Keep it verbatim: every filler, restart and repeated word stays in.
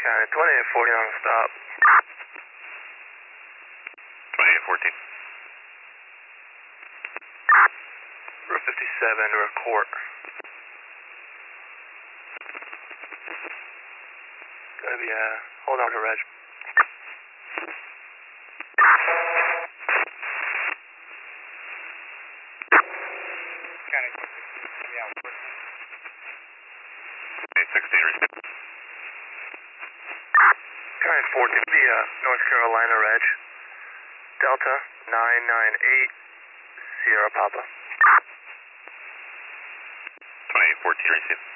County, twenty-eight forty on the stop. twenty-eight fourteen. Route fifty-seven to a court. Gonna be, uh, hold on to Reg. County, yeah, eight sixteen, receive. County fourteen, the, uh, North Carolina Reg. Delta nine nine eight, Sierra Papa. twenty-eight fourteen, receive.